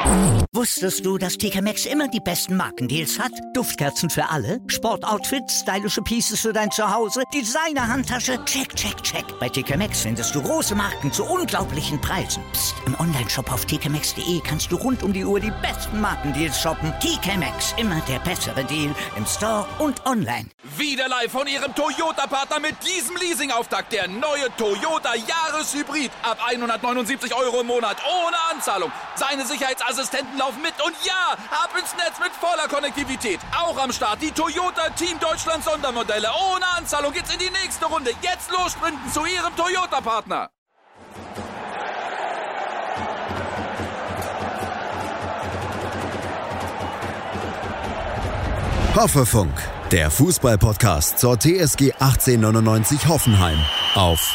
Wusstest du, dass TK Maxx immer die besten Markendeals hat? Duftkerzen für alle, Sportoutfits, stylische Pieces für dein Zuhause, Designer-Handtasche, check, check, check. Bei TK Maxx findest du große Marken zu unglaublichen Preisen. Psst. Im Onlineshop auf tkmaxx.de kannst du rund um die Uhr die besten Markendeals shoppen. TK Maxx, immer der bessere Deal im Store und online. Wieder live von Ihrem Toyota-Partner mit diesem Leasing-Auftakt. Der neue Toyota Jahreshybrid. Ab 179 € im Monat. Ohne Anzahlung. Seine Sicherheitsassistenten laufen mit. Und ja, ab ins Netz mit voller Konnektivität. Auch am Start die Toyota Team Deutschland Sondermodelle. Ohne Anzahlung geht's in die nächste Runde. Jetzt los sprinten zu Ihrem Toyota-Partner. Hoffefunk, der Fußball-Podcast zur TSG 1899 Hoffenheim auf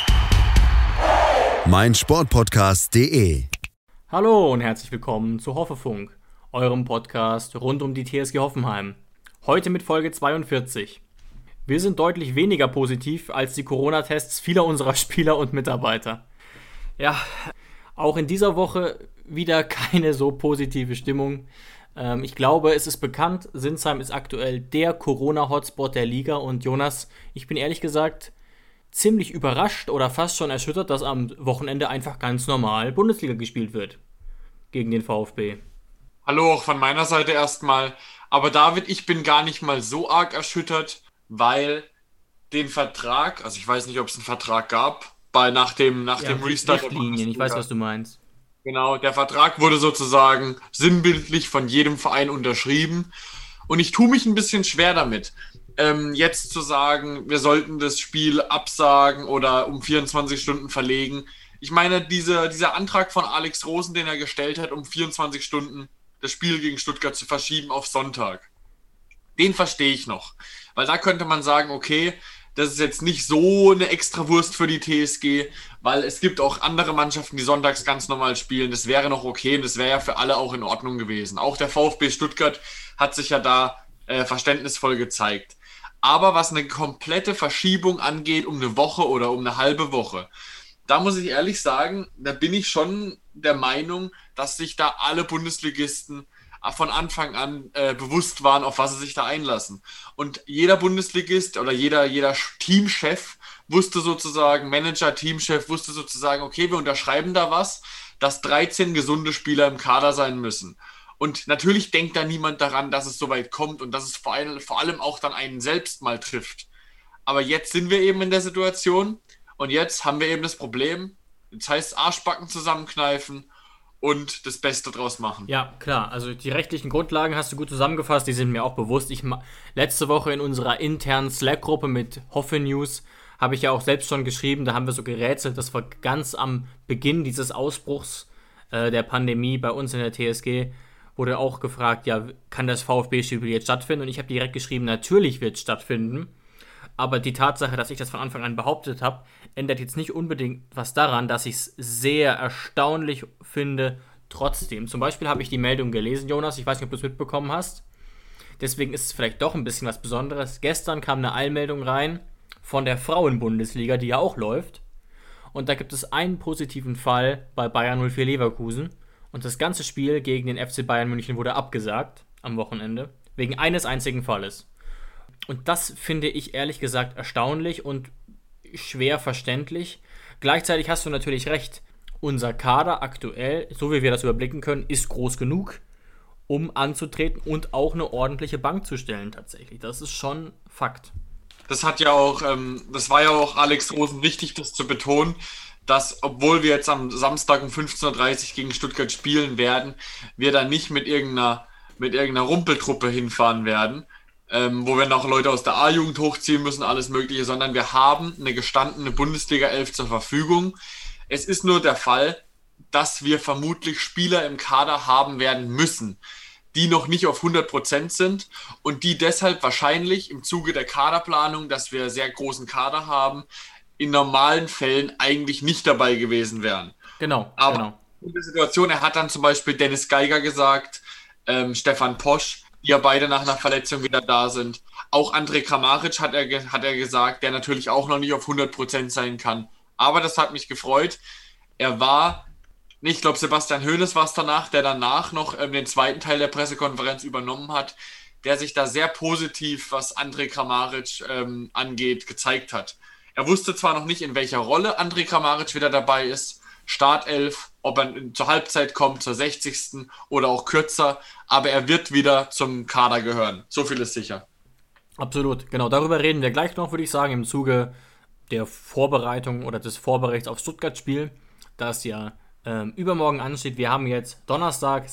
meinsportpodcast.de. Hallo und herzlich willkommen zu Hoffefunk, eurem Podcast rund um die TSG Hoffenheim. Heute mit Folge 42. Wir sind deutlich weniger positiv als die Corona-Tests vieler unserer Spieler und Mitarbeiter. Ja, auch in dieser Woche wieder keine so positive Stimmung. Ich glaube, es ist bekannt, Sinsheim ist aktuell der Corona-Hotspot der Liga und Jonas, ich bin ehrlich gesagt ziemlich überrascht oder fast schon erschüttert, dass am Wochenende einfach ganz normal Bundesliga gespielt wird gegen den VfB. Hallo auch von meiner Seite erstmal. Aber David, ich bin gar nicht mal so arg erschüttert, weil den Vertrag, also ich weiß nicht, ob es einen Vertrag gab, nach dem Restart. Richtlinien, ich weiß, was du meinst. Genau, der Vertrag wurde sozusagen sinnbildlich von jedem Verein unterschrieben. Und ich tue mich ein bisschen schwer damit, jetzt zu sagen, wir sollten das Spiel absagen oder um 24 Stunden verlegen. Ich meine, dieser Antrag von Alex Rosen, den er gestellt hat, um 24 Stunden das Spiel gegen Stuttgart zu verschieben auf Sonntag, den verstehe ich noch. Weil da könnte man sagen, okay, das ist jetzt nicht so eine Extrawurst für die TSG, weil es gibt auch andere Mannschaften, die sonntags ganz normal spielen. Das wäre noch okay und das wäre ja für alle auch in Ordnung gewesen. Auch der VfB Stuttgart hat sich ja da verständnisvoll gezeigt. Aber was eine komplette Verschiebung angeht, um eine Woche oder um eine halbe Woche, da muss ich ehrlich sagen, da bin ich schon der Meinung, dass sich da alle Bundesligisten von Anfang an bewusst waren, auf was sie sich da einlassen. Und jeder Bundesligist oder jeder Teamchef wusste sozusagen, Manager, Teamchef wusste sozusagen, okay, wir unterschreiben da was, dass 13 gesunde Spieler im Kader sein müssen. Und natürlich denkt da niemand daran, dass es so weit kommt und dass es vor allem auch dann einen selbst mal trifft. Aber jetzt sind wir eben in der Situation und jetzt haben wir eben das Problem, jetzt heißt es Arschbacken zusammenkneifen und das Beste draus machen. Ja, klar. Also die rechtlichen Grundlagen hast du gut zusammengefasst, die sind mir auch bewusst. Letzte Woche in unserer internen Slack-Gruppe mit Hoffe News habe ich ja auch selbst schon geschrieben, da haben wir so gerätselt, das war ganz am Beginn dieses Ausbruchs der Pandemie bei uns in der TSG, wurde auch gefragt, ja, kann das VfB-Spiel jetzt stattfinden? Und ich habe direkt geschrieben, natürlich wird es stattfinden. Aber die Tatsache, dass ich das von Anfang an behauptet habe, ändert jetzt nicht unbedingt was daran, dass ich es sehr erstaunlich finde, trotzdem. Zum Beispiel habe ich die Meldung gelesen, Jonas, ich weiß nicht, ob du es mitbekommen hast. Deswegen ist es vielleicht doch ein bisschen was Besonderes. Gestern kam eine Eilmeldung rein von der Frauenbundesliga, die ja auch läuft. Und da gibt es einen positiven Fall bei Bayern 04 Leverkusen. Und das ganze Spiel gegen den FC Bayern München wurde abgesagt am Wochenende, wegen eines einzigen Falles. Und das finde ich ehrlich gesagt erstaunlich und schwer verständlich. Gleichzeitig hast du natürlich recht. Unser Kader aktuell, so wie wir das überblicken können, ist groß genug, um anzutreten und auch eine ordentliche Bank zu stellen tatsächlich. Das ist schon Fakt. Das war ja auch Alex Rosen wichtig, das zu betonen, dass, obwohl wir jetzt am Samstag um 15:30 Uhr gegen Stuttgart spielen werden, wir da nicht mit irgendeiner Rumpeltruppe hinfahren werden, wo wir noch Leute aus der A-Jugend hochziehen müssen, alles Mögliche, sondern wir haben eine gestandene Bundesliga-11 zur Verfügung. Es ist nur der Fall, dass wir vermutlich Spieler im Kader haben werden müssen, die noch nicht auf 100% sind und die deshalb wahrscheinlich im Zuge der Kaderplanung, dass wir einen sehr großen Kader haben, in normalen Fällen eigentlich nicht dabei gewesen wären. Genau. In der Situation, er hat dann zum Beispiel Dennis Geiger gesagt, Stefan Posch, die ja beide nach einer Verletzung wieder da sind. Auch Andrej Kramaric hat er gesagt, der natürlich auch noch nicht auf 100% sein kann. Aber das hat mich gefreut. Er war ich glaube Sebastian Hoeneß war es danach, der danach noch den zweiten Teil der Pressekonferenz übernommen hat, der sich da sehr positiv, was Andrej Kramaric angeht, gezeigt hat. Er wusste zwar noch nicht, in welcher Rolle Andrej Kramaric wieder dabei ist, Startelf, ob er zur Halbzeit kommt, zur 60. oder auch kürzer, aber er wird wieder zum Kader gehören. So viel ist sicher. Absolut, genau. Darüber reden wir gleich noch, würde ich sagen, im Zuge der Vorbereitung oder des Vorberichts aufs Stuttgart-Spiel, das ja übermorgen ansteht. Wir haben jetzt Donnerstag,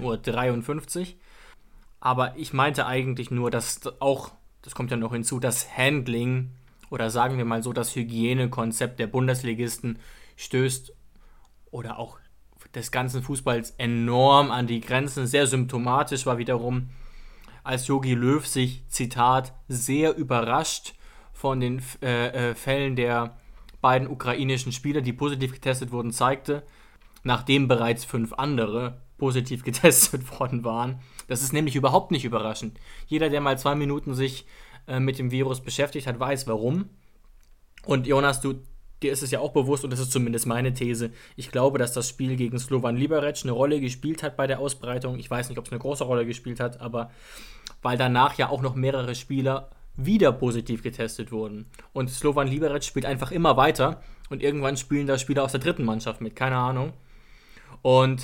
16:53 Uhr. Aber ich meinte eigentlich nur, dass auch, das kommt ja noch hinzu, das Handling oder sagen wir mal so, das Hygienekonzept der Bundesligisten stößt oder auch des ganzen Fußballs enorm an die Grenzen. Sehr symptomatisch war wiederum, als Jogi Löw sich, Zitat, sehr überrascht von den Fällen der beiden ukrainischen Spieler, die positiv getestet wurden, zeigte, nachdem bereits 5 andere positiv getestet worden waren. Das ist nämlich überhaupt nicht überraschend. Jeder, der mal 2 Minuten sich mit dem Virus beschäftigt hat, weiß warum. Und Jonas, dir ist es ja auch bewusst, und das ist zumindest meine These, ich glaube, dass das Spiel gegen Slovan Liberec eine Rolle gespielt hat bei der Ausbreitung. Ich weiß nicht, ob es eine große Rolle gespielt hat, aber weil danach ja auch noch mehrere Spieler wieder positiv getestet wurden. Und Slovan Liberec spielt einfach immer weiter und irgendwann spielen da Spieler aus der dritten Mannschaft mit, keine Ahnung. Und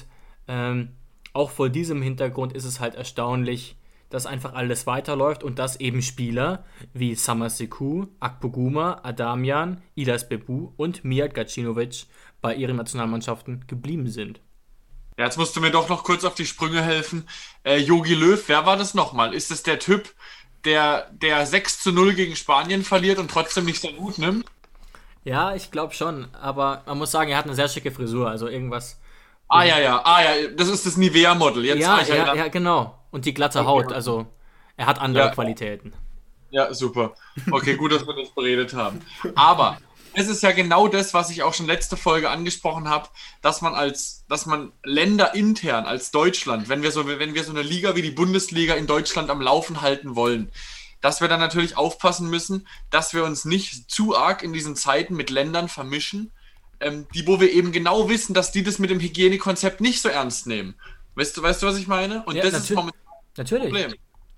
auch vor diesem Hintergrund ist es halt erstaunlich, dass einfach alles weiterläuft und dass eben Spieler wie Samar Sekou, Akpoguma, Adamian, Ilas Bebu und Mijat Gacinovic bei ihren Nationalmannschaften geblieben sind. Ja, jetzt musst du mir doch noch kurz auf die Sprünge helfen. Jogi Löw, wer war das nochmal? Ist es der Typ, der 6:0 gegen Spanien verliert und trotzdem nicht sein Hut nimmt? Ja, ich glaube schon, aber man muss sagen, er hat eine sehr schicke Frisur, also irgendwas... Ja, das ist das Nivea-Model. Ja, genau. Und die glatte Haut, also er hat andere Qualitäten. Ja, super. Okay, gut, dass wir das beredet haben. Aber es ist ja genau das, was ich auch schon letzte Folge angesprochen habe, dass man länderintern als Deutschland, wenn wir so eine Liga wie die Bundesliga in Deutschland am Laufen halten wollen, dass wir dann natürlich aufpassen müssen, dass wir uns nicht zu arg in diesen Zeiten mit Ländern vermischen, wo wir eben genau wissen, dass die das mit dem Hygienekonzept nicht so ernst nehmen. Weißt du, was ich meine? Und ja, das ist momentan das Problem.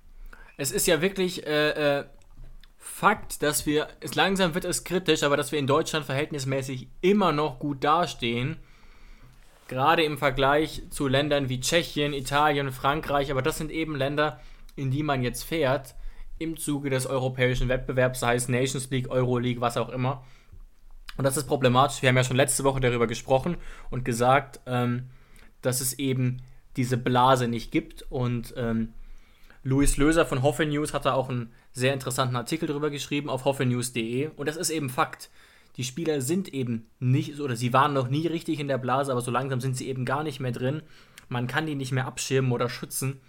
Es ist ja wirklich Fakt, dass langsam wird es kritisch, aber dass wir in Deutschland verhältnismäßig immer noch gut dastehen. Gerade im Vergleich zu Ländern wie Tschechien, Italien, Frankreich. Aber das sind eben Länder, in die man jetzt fährt, im Zuge des europäischen Wettbewerbs, sei es Nations League, Euroleague, was auch immer. Und das ist problematisch. Wir haben ja schon letzte Woche darüber gesprochen und gesagt, dass es eben diese Blase nicht gibt. Und Luis Löser von Hoffe News hat da auch einen sehr interessanten Artikel darüber geschrieben auf hoffenews.de. Und das ist eben Fakt. Die Spieler sind eben nicht, oder sie waren noch nie richtig in der Blase, aber so langsam sind sie eben gar nicht mehr drin. Man kann die nicht mehr abschirmen oder schützen.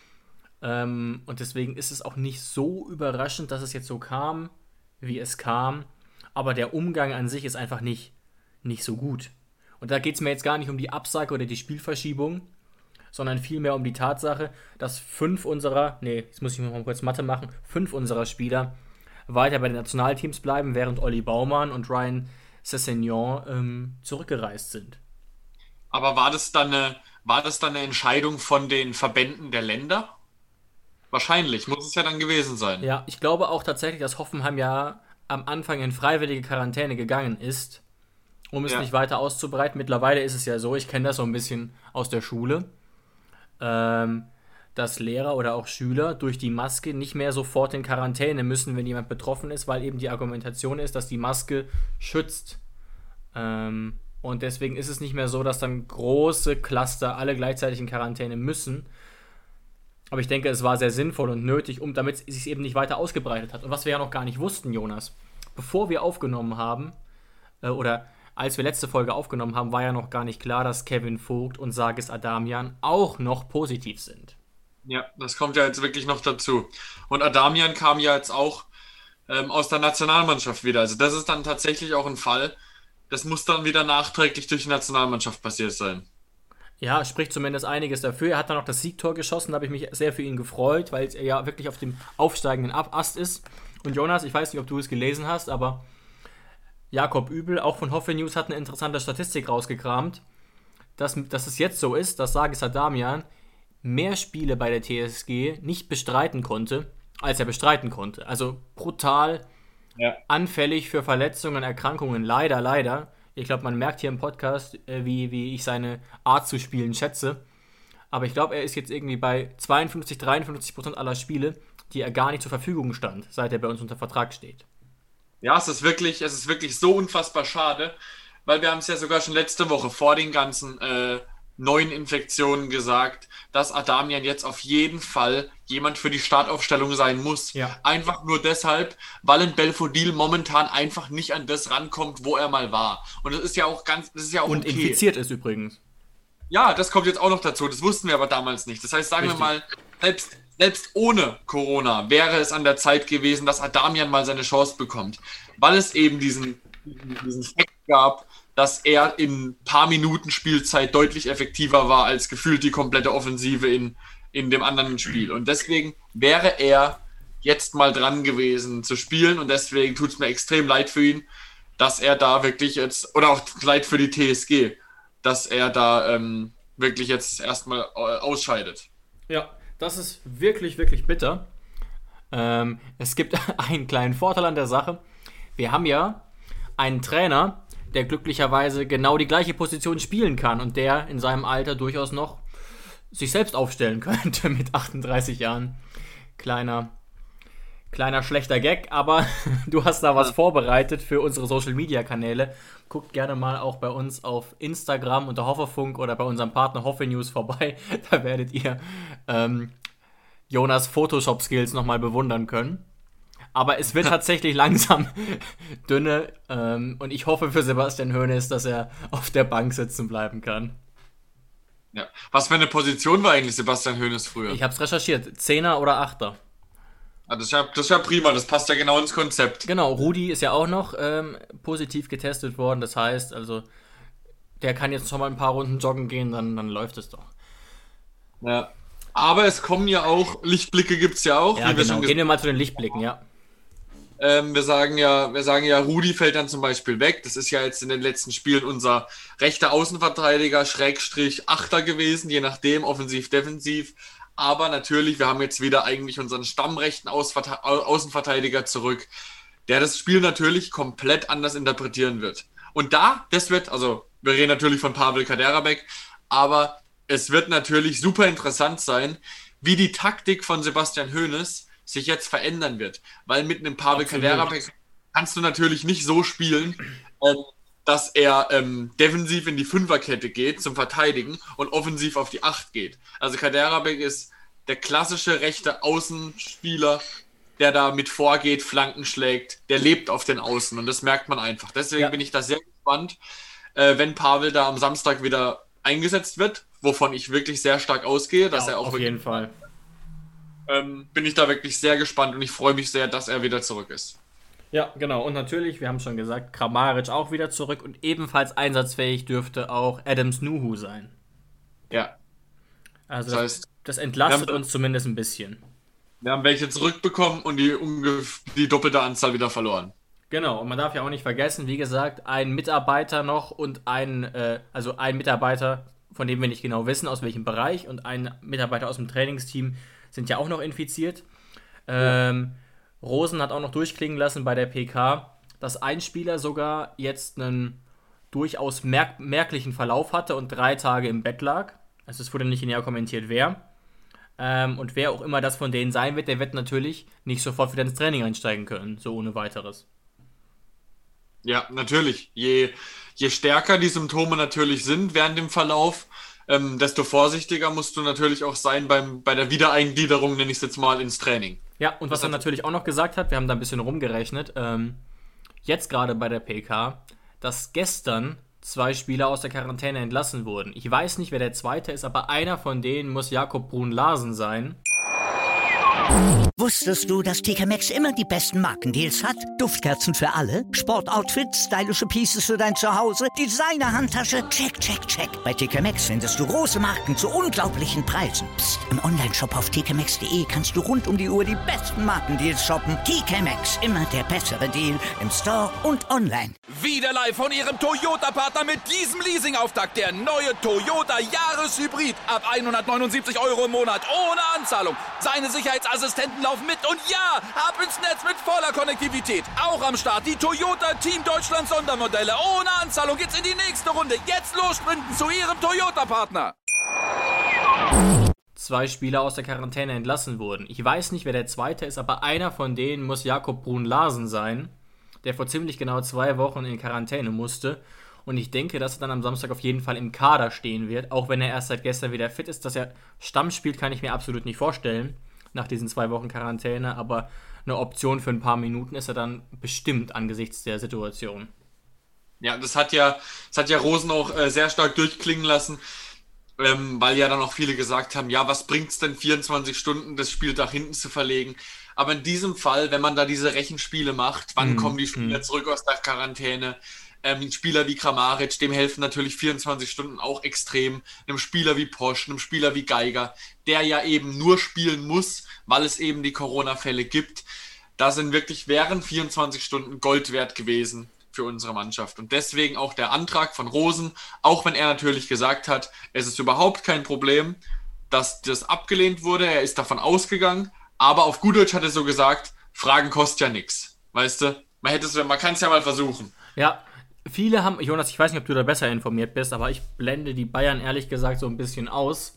Und deswegen ist es auch nicht so überraschend, dass es jetzt so kam, wie es kam. Aber der Umgang an sich ist einfach nicht so gut. Und da geht es mir jetzt gar nicht um die Absage oder die Spielverschiebung, sondern vielmehr um die Tatsache, dass 5 unserer Spieler weiter bei den Nationalteams bleiben, während Olli Baumann und Ryan Sessegnon zurückgereist sind. Aber war das dann eine Entscheidung von den Verbänden der Länder? Wahrscheinlich, muss es ja dann gewesen sein. Ja, ich glaube auch tatsächlich, dass Hoffenheim ja am Anfang in freiwillige Quarantäne gegangen ist, um es nicht weiter auszubreiten. Mittlerweile ist es ja so, ich kenne das so ein bisschen aus der Schule, dass Lehrer oder auch Schüler durch die Maske nicht mehr sofort in Quarantäne müssen, wenn jemand betroffen ist, weil eben die Argumentation ist, dass die Maske schützt. Und deswegen ist es nicht mehr so, dass dann große Cluster alle gleichzeitig in Quarantäne müssen. Aber ich denke, es war sehr sinnvoll und nötig, damit es sich eben nicht weiter ausgebreitet hat. Und was wir ja noch gar nicht wussten, Jonas, bevor wir aufgenommen haben, oder als wir letzte Folge aufgenommen haben, war ja noch gar nicht klar, dass Kevin Vogt und Sargis Adamian auch noch positiv sind. Ja, das kommt ja jetzt wirklich noch dazu. Und Adamian kam ja jetzt auch aus der Nationalmannschaft wieder. Also das ist dann tatsächlich auch ein Fall, das muss dann wieder nachträglich durch die Nationalmannschaft passiert sein. Ja, spricht zumindest einiges dafür. Er hat dann noch das Siegtor geschossen, da habe ich mich sehr für ihn gefreut, weil er ja wirklich auf dem aufsteigenden Ast ist. Und Jonas, ich weiß nicht, ob du es gelesen hast, aber Jakob Übel, auch von Hoffe News, hat eine interessante Statistik rausgekramt. dass es jetzt so ist, dass Sagis Adamian mehr Spiele bei der TSG nicht bestreiten konnte, als er bestreiten konnte. Also brutal anfällig für Verletzungen, Erkrankungen. Leider. Ich glaube, man merkt hier im Podcast, wie ich seine Art zu spielen schätze. Aber ich glaube, er ist jetzt irgendwie bei 52-53% aller Spiele, die er gar nicht zur Verfügung stand, seit er bei uns unter Vertrag steht. Ja, es ist wirklich so unfassbar schade, weil wir haben es ja sogar schon letzte Woche vor den ganzen neuen Infektionen gesagt, dass Adamian jetzt auf jeden Fall jemand für die Startaufstellung sein muss. Ja. Einfach nur deshalb, weil ein Belfodil momentan einfach nicht an das rankommt, wo er mal war. Und das ist ja auch Und okay. infiziert ist übrigens. Ja, das kommt jetzt auch noch dazu. Das wussten wir aber damals nicht. Das heißt, sagen Richtig. wir mal, selbst ohne Corona wäre es an der Zeit gewesen, dass Adamian mal seine Chance bekommt. Weil es eben diesen Fakt gab, dass er in ein paar Minuten Spielzeit deutlich effektiver war als gefühlt die komplette Offensive in dem anderen Spiel. Und deswegen wäre er jetzt mal dran gewesen zu spielen. Und deswegen tut es mir extrem leid für ihn, dass er da wirklich jetzt, oder auch leid für die TSG, dass er da wirklich jetzt erstmal ausscheidet. Ja, das ist wirklich, wirklich bitter. Es gibt einen kleinen Vorteil an der Sache. Wir haben ja einen Trainer, der glücklicherweise genau die gleiche Position spielen kann und der in seinem Alter durchaus noch sich selbst aufstellen könnte mit 38 Jahren. Kleiner schlechter Gag, aber du hast da was vorbereitet für unsere Social-Media-Kanäle. Guckt gerne mal auch bei uns auf Instagram unter Hoffefunk oder bei unserem Partner Hoffe News vorbei. Da werdet ihr Jonas Photoshop-Skills nochmal bewundern können. Aber es wird tatsächlich langsam dünne und ich hoffe für Sebastian Hoeneß, dass er auf der Bank sitzen bleiben kann. Ja. Was für eine Position war eigentlich Sebastian Hoeneß früher? Ich habe es recherchiert. Zehner oder Achter. Das ist ja prima, das passt ja genau ins Konzept. Genau, Rudi ist ja auch noch positiv getestet worden. Das heißt, also der kann jetzt schon mal ein paar Runden joggen gehen, dann läuft es doch. Ja. Aber es kommen ja auch, Lichtblicke gibt es ja auch. Ja, genau. Gehen wir mal zu den Lichtblicken, ja. Wir sagen ja, Rudi fällt dann zum Beispiel weg. Das ist ja jetzt in den letzten Spielen unser rechter Außenverteidiger, Schrägstrich Achter gewesen, je nachdem, offensiv, defensiv. Aber natürlich, wir haben jetzt wieder eigentlich unseren stammrechten Außenverteidiger zurück, der das Spiel natürlich komplett anders interpretieren wird. Und wir reden natürlich von Pavel Kaderabek, aber es wird natürlich super interessant sein, wie die Taktik von Sebastian Hoeneß sich jetzt verändern wird. Weil mit einem Pavel Kaderabek kannst du natürlich nicht so spielen, dass er defensiv in die Fünferkette geht zum Verteidigen und offensiv auf die 8 geht. Also Kaderabek ist der klassische rechte Außenspieler, der da mit vorgeht, Flanken schlägt, der lebt auf den Außen und das merkt man einfach. Deswegen bin ich da sehr gespannt, wenn Pavel da am Samstag wieder eingesetzt wird, wovon ich wirklich sehr stark ausgehe, dass er auch auf jeden Fall. Bin ich da wirklich sehr gespannt und ich freue mich sehr, dass er wieder zurück ist. Ja, genau. Und natürlich, wir haben schon gesagt, Kramaric auch wieder zurück und ebenfalls einsatzfähig dürfte auch Adams Nuhu sein. Ja. Also das entlastet uns zumindest ein bisschen. Wir haben welche zurückbekommen und die doppelte Anzahl wieder verloren. Genau, und man darf ja auch nicht vergessen, wie gesagt, ein Mitarbeiter noch und ein Mitarbeiter, von dem wir nicht genau wissen, aus welchem Bereich, und ein Mitarbeiter aus dem Trainingsteam sind ja auch noch infiziert. Rosen hat auch noch durchklingen lassen bei der PK, dass ein Spieler sogar jetzt einen durchaus merklichen Verlauf hatte und 3 Tage im Bett lag. Also es wurde nicht näher kommentiert, wer. Und wer auch immer das von denen sein wird, der wird natürlich nicht sofort wieder ins Training einsteigen können, so ohne weiteres. Ja, natürlich. Je stärker die Symptome natürlich sind während dem Verlauf, desto vorsichtiger musst du natürlich auch sein bei der Wiedereingliederung, nenne ich es jetzt mal, ins Training. Ja, und was er natürlich auch noch gesagt hat, wir haben da ein bisschen rumgerechnet, jetzt gerade bei der PK, dass gestern 2 Spieler aus der Quarantäne entlassen wurden. Ich weiß nicht, wer der zweite ist, aber einer von denen muss Jakob Brun-Larsen sein. Wusstest du, dass TK Maxx immer die besten Markendeals hat? Duftkerzen für alle, Sportoutfits, stylische Pieces für dein Zuhause, Designer-Handtasche, check, check, check. Bei TK Maxx findest du große Marken zu unglaublichen Preisen. Psst. Im Onlineshop auf tkmaxx.de kannst du rund um die Uhr die besten Markendeals shoppen. TK Maxx, immer der bessere Deal im Store und online. Wieder live von Ihrem Toyota-Partner mit diesem Leasing-Auftakt. Der neue Toyota Jahreshybrid. Ab 179 Euro im Monat ohne Anzahlung. Seine Sicherheitsassistenten laufen mit und ja, ab ins Netz mit voller Konnektivität. Auch am Start die Toyota Team Deutschland Sondermodelle. Ohne Anzahlung geht's in die nächste Runde. Jetzt los sprinten zu Ihrem Toyota-Partner. 2 Spieler aus der Quarantäne entlassen wurden. Ich weiß nicht, wer der zweite ist, aber einer von denen muss Jakob Brun-Larsen sein, der vor ziemlich genau 2 Wochen in Quarantäne musste. Und ich denke, dass er dann am Samstag auf jeden Fall im Kader stehen wird, auch wenn er erst seit gestern wieder fit ist. Dass er Stamm spielt, kann ich mir absolut nicht vorstellen, nach diesen 2 Wochen Quarantäne. Aber eine Option für ein paar Minuten ist er dann bestimmt angesichts der Situation. Ja, das hat ja Rosen auch sehr stark durchklingen lassen, weil ja dann auch viele gesagt haben, ja, was bringt's denn 24 Stunden das Spiel nach hinten zu verlegen? Aber in diesem Fall, wenn man da diese Rechenspiele macht, wann kommen die Spieler zurück aus der Quarantäne? Ein Spieler wie Kramaric, dem helfen natürlich 24 Stunden auch extrem. Einem Spieler wie Posch, einem Spieler wie Geiger, der ja eben nur spielen muss, weil es eben die Corona-Fälle gibt. Da sind wirklich während 24 Stunden Gold wert gewesen für unsere Mannschaft. Und deswegen auch der Antrag von Rosen, auch wenn er natürlich gesagt hat, es ist überhaupt kein Problem, dass das abgelehnt wurde. Er ist davon ausgegangen, aber auf gut Deutsch hat er so gesagt, Fragen kostet ja nichts. Weißt du, man kann es ja mal versuchen. Ja, viele haben, Jonas, ich weiß nicht, ob du da besser informiert bist, aber ich blende die Bayern ehrlich gesagt so ein bisschen aus.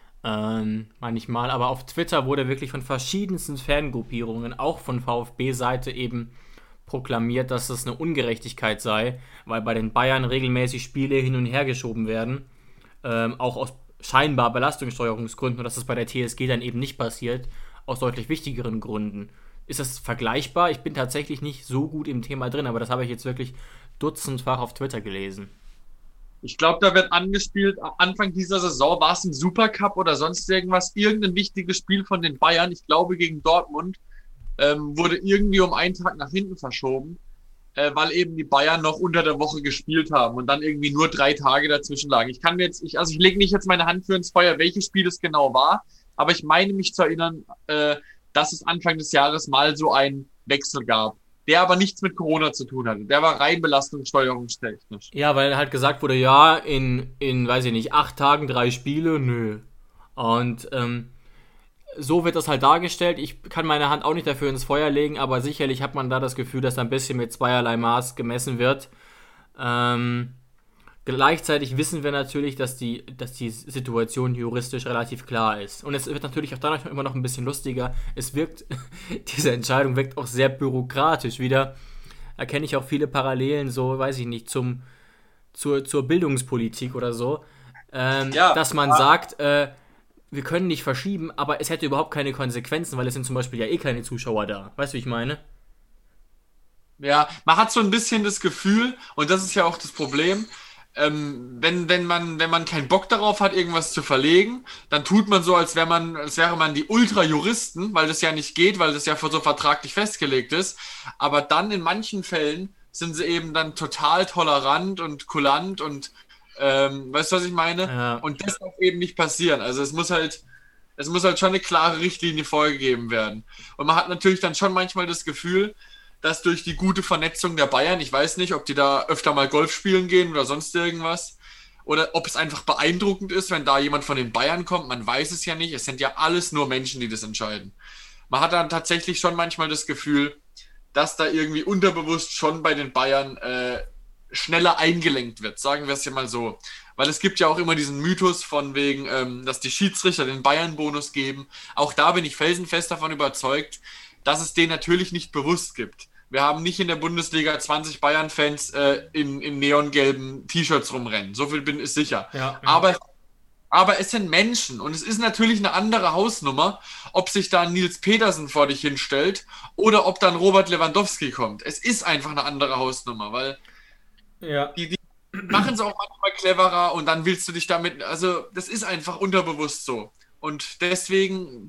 Manchmal, aber auf Twitter wurde wirklich von verschiedensten Fangruppierungen, auch von VfB-Seite eben proklamiert, dass das eine Ungerechtigkeit sei, weil bei den Bayern regelmäßig Spiele hin und her geschoben werden, auch aus scheinbar Belastungssteuerungsgründen, und dass das bei der TSG dann eben nicht passiert, aus deutlich wichtigeren Gründen. Ist das vergleichbar? Ich bin tatsächlich nicht so gut im Thema drin, aber das habe ich jetzt wirklich dutzendfach auf Twitter gelesen. Ich glaube, da wird angespielt, Anfang dieser Saison war es im Supercup oder sonst irgendwas, irgendein wichtiges Spiel von den Bayern, ich glaube gegen Dortmund, wurde irgendwie um einen Tag nach hinten verschoben, weil eben die Bayern noch unter der Woche gespielt haben und dann irgendwie nur 3 Tage dazwischen lagen. Ich lege nicht jetzt meine Hand für ins Feuer, welches Spiel es genau war, aber ich meine mich zu erinnern, dass es Anfang des Jahres mal so einen Wechsel gab, der aber nichts mit Corona zu tun hatte. Der war rein belastungssteuerungstechnisch. Ja, weil halt gesagt wurde, ja, in weiß ich nicht, 8 Tagen 3 Spiele, nö. Und so wird das halt dargestellt. Ich kann meine Hand auch nicht dafür ins Feuer legen, aber sicherlich hat man da das Gefühl, dass da ein bisschen mit zweierlei Maß gemessen wird. Gleichzeitig wissen wir natürlich, dass die Situation juristisch relativ klar ist. Und es wird natürlich auch dadurch immer noch ein bisschen lustiger. Diese Entscheidung wirkt auch sehr bürokratisch. Wieder erkenne ich auch viele Parallelen, so, weiß ich nicht, zur Bildungspolitik oder so. Dass man sagt, wir können nicht verschieben, aber es hätte überhaupt keine Konsequenzen, weil es sind zum Beispiel ja keine Zuschauer da. Weißt du, wie ich meine? Ja, man hat so ein bisschen das Gefühl, und das ist ja auch das Problem, wenn man keinen Bock darauf hat, irgendwas zu verlegen, dann tut man so, als wäre man die Ultra-Juristen, weil das ja nicht geht, weil das ja so vertraglich festgelegt ist. Aber dann in manchen Fällen sind sie eben dann total tolerant und kulant und weißt du, was ich meine? Ja. Und das darf eben nicht passieren. Also es muss halt schon eine klare Richtlinie vorgegeben werden. Und man hat natürlich dann schon manchmal das Gefühl, dass durch die gute Vernetzung der Bayern, ich weiß nicht, ob die da öfter mal Golf spielen gehen oder sonst irgendwas, oder ob es einfach beeindruckend ist, wenn da jemand von den Bayern kommt, man weiß es ja nicht, es sind ja alles nur Menschen, die das entscheiden. Man hat dann tatsächlich schon manchmal das Gefühl, dass da irgendwie unterbewusst schon bei den Bayern schneller eingelenkt wird, sagen wir es ja mal so. Weil es gibt ja auch immer diesen Mythos von wegen, dass die Schiedsrichter den Bayern-Bonus geben. Auch da bin ich felsenfest davon überzeugt, dass es den natürlich nicht bewusst gibt. Wir haben nicht in der Bundesliga 20 Bayern-Fans in neongelben T-Shirts rumrennen. So viel ist sicher. Ja. Aber es sind Menschen und es ist natürlich eine andere Hausnummer, ob sich da Nils Petersen vor dich hinstellt oder ob dann Robert Lewandowski kommt. Es ist einfach eine andere Hausnummer, weil die machen es auch manchmal cleverer und dann willst du dich damit, also das ist einfach unterbewusst so. Und deswegen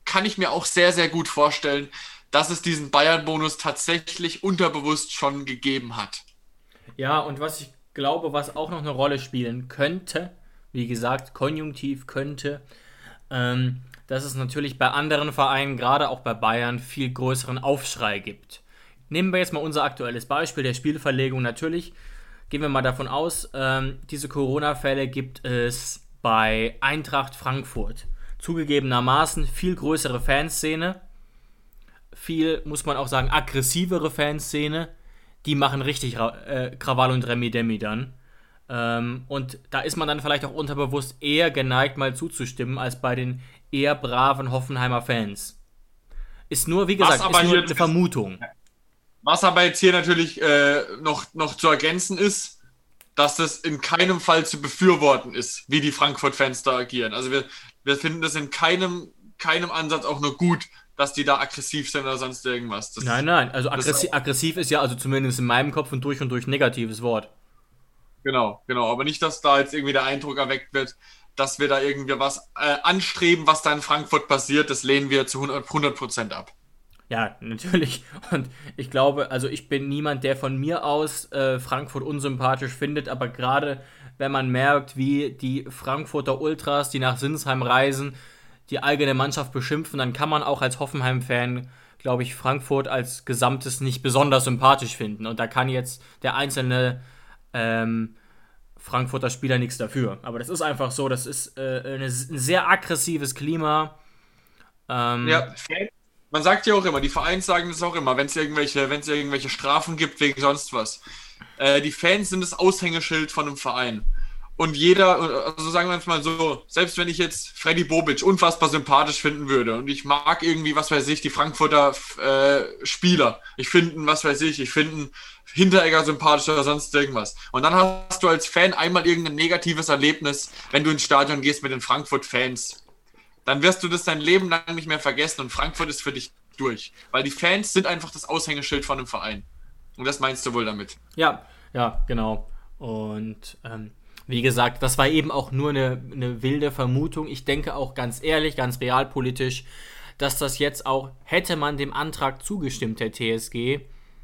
kann ich mir auch sehr, sehr gut vorstellen, dass es diesen Bayern-Bonus tatsächlich unterbewusst schon gegeben hat. Ja, und was ich glaube, was auch noch eine Rolle spielen könnte, wie gesagt, Konjunktiv könnte, dass es natürlich bei anderen Vereinen, gerade auch bei Bayern, viel größeren Aufschrei gibt. Nehmen wir jetzt mal unser aktuelles Beispiel der Spielverlegung. Natürlich gehen wir mal davon aus, diese Corona-Fälle gibt es bei Eintracht Frankfurt. Zugegebenermaßen viel größere Fanszene, viel, muss man auch sagen, aggressivere Fanszene. Die machen richtig Krawall und Remi-Demi dann. Und da ist man dann vielleicht auch unterbewusst eher geneigt, mal zuzustimmen, als bei den eher braven Hoffenheimer Fans. Ist nur, wie gesagt, ist nur eine Vermutung. Was aber jetzt hier natürlich noch zu ergänzen ist, dass das in keinem Fall zu befürworten ist, wie die Frankfurt-Fans da agieren. Also wir finden das in keinem Ansatz auch nur gut, dass die da aggressiv sind oder sonst irgendwas. Nein, also aggressiv ist ja also zumindest in meinem Kopf ein durch und durch negatives Wort. Genau, aber nicht, dass da jetzt irgendwie der Eindruck erweckt wird, dass wir da irgendwie was anstreben, was da in Frankfurt passiert. Das lehnen wir zu 100% ab. Ja, natürlich. Und ich glaube, also ich bin niemand, der von mir aus Frankfurt unsympathisch findet, aber gerade wenn man merkt, wie die Frankfurter Ultras, die nach Sinsheim reisen, die eigene Mannschaft beschimpfen, dann kann man auch als Hoffenheim-Fan, glaube ich, Frankfurt als Gesamtes nicht besonders sympathisch finden. Und da kann jetzt der einzelne Frankfurter Spieler nichts dafür. Aber das ist einfach so, das ist ein sehr aggressives Klima. Ja, man sagt ja auch immer, die Vereins sagen das auch immer, wenn es irgendwelche Strafen gibt wegen sonst was. Die Fans sind das Aushängeschild von einem Verein. Und jeder, also sagen wir es mal so, selbst wenn ich jetzt Freddy Bobic unfassbar sympathisch finden würde und ich mag irgendwie, was weiß ich, die Frankfurter Spieler, ich finde Hinteregger sympathisch oder sonst irgendwas. Und dann hast du als Fan einmal irgendein negatives Erlebnis, wenn du ins Stadion gehst mit den Frankfurt-Fans. Dann wirst du das dein Leben lang nicht mehr vergessen und Frankfurt ist für dich durch. Weil die Fans sind einfach das Aushängeschild von einem Verein. Und das meinst du wohl damit? Ja, genau. Und wie gesagt, das war eben auch nur eine wilde Vermutung. Ich denke auch ganz ehrlich, ganz realpolitisch, dass das jetzt auch, hätte man dem Antrag zugestimmt, der TSG,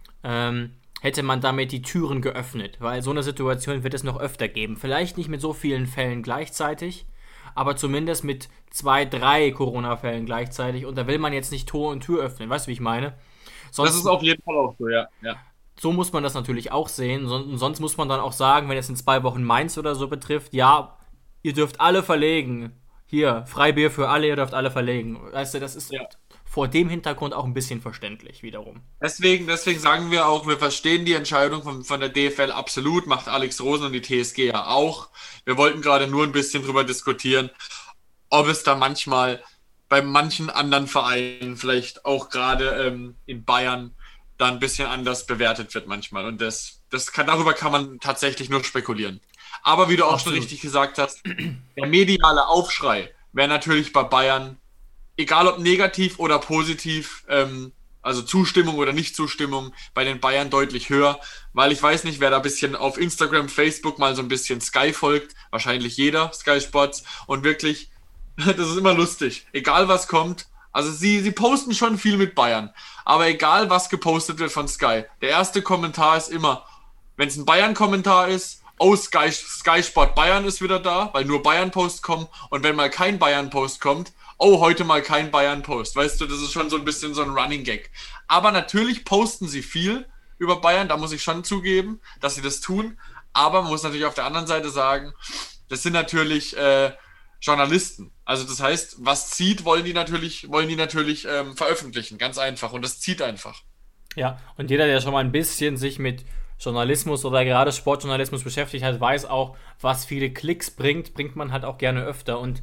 hätte man damit die Türen geöffnet. Weil so eine Situation wird es noch öfter geben. Vielleicht nicht mit so vielen Fällen gleichzeitig, aber zumindest mit 2, 3 Corona-Fällen gleichzeitig. Und da will man jetzt nicht Tor und Tür öffnen. Weißt du, wie ich meine? Das ist auf jeden Fall auch so, ja. So muss man das natürlich auch sehen. Sonst muss man dann auch sagen, wenn es in 2 Wochen Mainz oder so betrifft, ja, ihr dürft alle verlegen. Hier, Freibier für alle, ihr dürft alle verlegen. Weißt du, das ist vor dem Hintergrund auch ein bisschen verständlich wiederum. Deswegen sagen wir auch, wir verstehen die Entscheidung von der DFL absolut, macht Alex Rosen und die TSG ja auch. Wir wollten gerade nur ein bisschen drüber diskutieren, ob es da manchmal bei manchen anderen Vereinen, vielleicht auch gerade in Bayern, da ein bisschen anders bewertet wird manchmal. Und darüber kann man tatsächlich nur spekulieren. Aber wie du auch schon richtig gesagt hast, der mediale Aufschrei wäre natürlich bei Bayern, egal ob negativ oder positiv, also Zustimmung oder Nicht-Zustimmung, bei den Bayern deutlich höher, weil ich weiß nicht, wer da ein bisschen auf Instagram, Facebook mal so ein bisschen Sky folgt, wahrscheinlich jeder, Sky Sports, und wirklich, das ist immer lustig, egal was kommt, also sie posten schon viel mit Bayern, aber egal was gepostet wird von Sky, der erste Kommentar ist immer, wenn es ein Bayern-Kommentar ist, oh, Sky Sport Bayern ist wieder da, weil nur Bayern-Posts kommen, und wenn mal kein Bayern-Post kommt, oh, heute mal kein Bayern-Post. Weißt du, das ist schon so ein bisschen so ein Running Gag. Aber natürlich posten sie viel über Bayern, da muss ich schon zugeben, dass sie das tun. Aber man muss natürlich auf der anderen Seite sagen, das sind natürlich Journalisten. Also das heißt, was zieht, wollen die natürlich veröffentlichen. Ganz einfach. Und das zieht einfach. Ja, und jeder, der schon mal ein bisschen sich mit Journalismus oder gerade Sportjournalismus beschäftigt hat, weiß auch, was viele Klicks bringt man halt auch gerne öfter. Und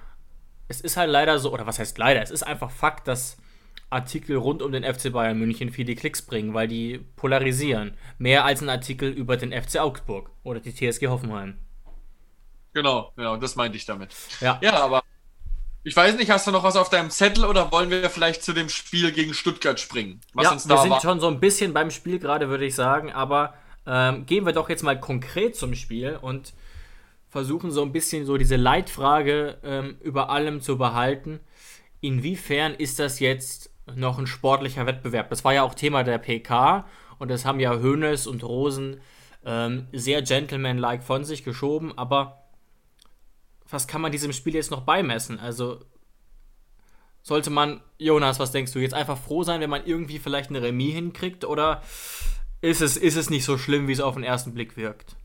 es ist halt leider so, oder was heißt leider, es ist einfach Fakt, dass Artikel rund um den FC Bayern München viele Klicks bringen, weil die polarisieren. Mehr als ein Artikel über den FC Augsburg oder die TSG Hoffenheim. Genau, das meinte ich damit. Ja, aber ich weiß nicht, hast du noch was auf deinem Zettel oder wollen wir vielleicht zu dem Spiel gegen Stuttgart springen? Wir sind schon so ein bisschen beim Spiel gerade, würde ich sagen, aber gehen wir doch jetzt mal konkret zum Spiel und versuchen so ein bisschen so diese Leitfrage über allem zu behalten. inwiefern ist das jetzt noch ein sportlicher Wettbewerb? Das war ja auch Thema der PK und das haben ja Hoeneß und Rosen sehr gentlemanlike von sich geschoben, aber was kann man diesem Spiel jetzt noch beimessen? Also sollte man, Jonas, was denkst du, jetzt einfach froh sein, wenn man irgendwie vielleicht eine Remis hinkriegt, oder ist es nicht so schlimm, wie es auf den ersten Blick wirkt?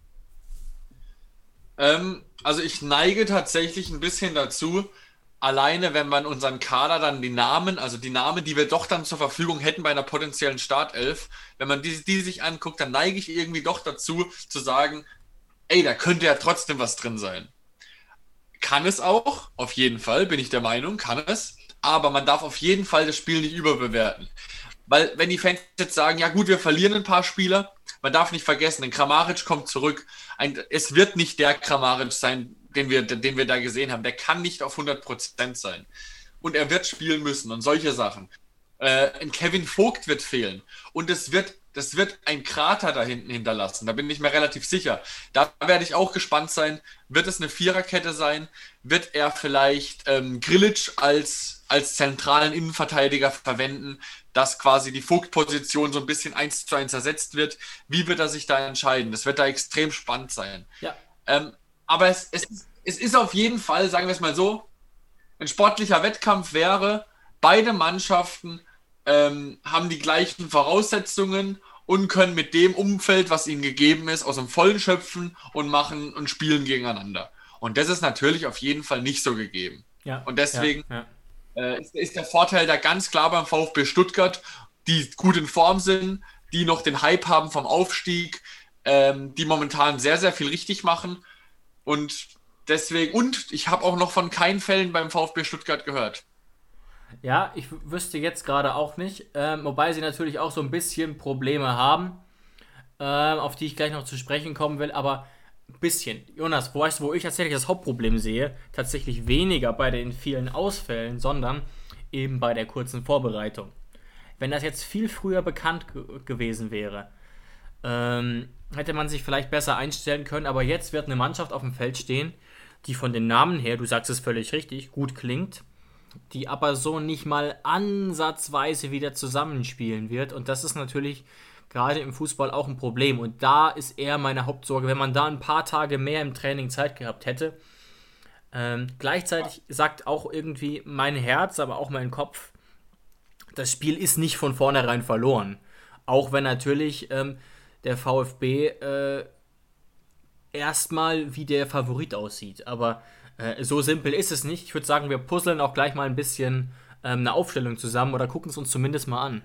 Also ich neige tatsächlich ein bisschen dazu, alleine wenn man unseren Kader dann die Namen, die wir doch dann zur Verfügung hätten bei einer potenziellen Startelf, wenn man die sich anguckt, dann neige ich irgendwie doch dazu zu sagen, ey, da könnte ja trotzdem was drin sein. Kann es auch, auf jeden Fall, bin ich der Meinung, kann es, aber man darf auf jeden Fall das Spiel nicht überbewerten. Weil wenn die Fans jetzt sagen, ja gut, wir verlieren ein paar Spieler, man darf nicht vergessen, ein Kramaric kommt zurück. Es wird nicht der Kramaric sein, den wir da gesehen haben. Der kann nicht auf 100% sein. Und er wird spielen müssen und solche Sachen. Ein Kevin Vogt wird fehlen. Und das wird ein Krater da hinten hinterlassen. Da bin ich mir relativ sicher. Da werde ich auch gespannt sein. Wird es eine Viererkette sein? Wird er vielleicht Grilic als zentralen Innenverteidiger verwenden, dass quasi die Vogt-Position so ein bisschen 1:1 ersetzt wird? Wie wird er sich da entscheiden? Das wird da extrem spannend sein. Ja. Aber es ist auf jeden Fall, sagen wir es mal so, ein sportlicher Wettkampf wäre, beide Mannschaften haben die gleichen Voraussetzungen und können mit dem Umfeld, was ihnen gegeben ist, aus dem Vollen schöpfen und spielen gegeneinander. Und das ist natürlich auf jeden Fall nicht so gegeben. Ja. Und deswegen ist der Vorteil da ganz klar beim VfB Stuttgart, die gut in Form sind, die noch den Hype haben vom Aufstieg, die momentan sehr, sehr viel richtig machen. Und deswegen, und ich habe auch noch von keinen Fällen beim VfB Stuttgart gehört. Ja, ich wüsste jetzt gerade auch nicht, wobei sie natürlich auch so ein bisschen Probleme haben, auf die ich gleich noch zu sprechen kommen will, aber ein bisschen. Jonas, wo ich tatsächlich das Hauptproblem sehe, tatsächlich weniger bei den vielen Ausfällen, sondern eben bei der kurzen Vorbereitung. Wenn das jetzt viel früher bekannt gewesen wäre, hätte man sich vielleicht besser einstellen können, aber jetzt wird eine Mannschaft auf dem Feld stehen, die von den Namen her, du sagst es völlig richtig, gut klingt, die aber so nicht mal ansatzweise wieder zusammenspielen wird, und das ist natürlich gerade im Fußball auch ein Problem, und da ist eher meine Hauptsorge, wenn man da ein paar Tage mehr im Training Zeit gehabt hätte. Gleichzeitig sagt auch irgendwie mein Herz, aber auch mein Kopf, das Spiel ist nicht von vornherein verloren, auch wenn natürlich der VfB erstmal wie der Favorit aussieht, aber so simpel ist es nicht. Ich würde sagen, wir puzzeln auch gleich mal ein bisschen eine Aufstellung zusammen oder gucken es uns zumindest mal an.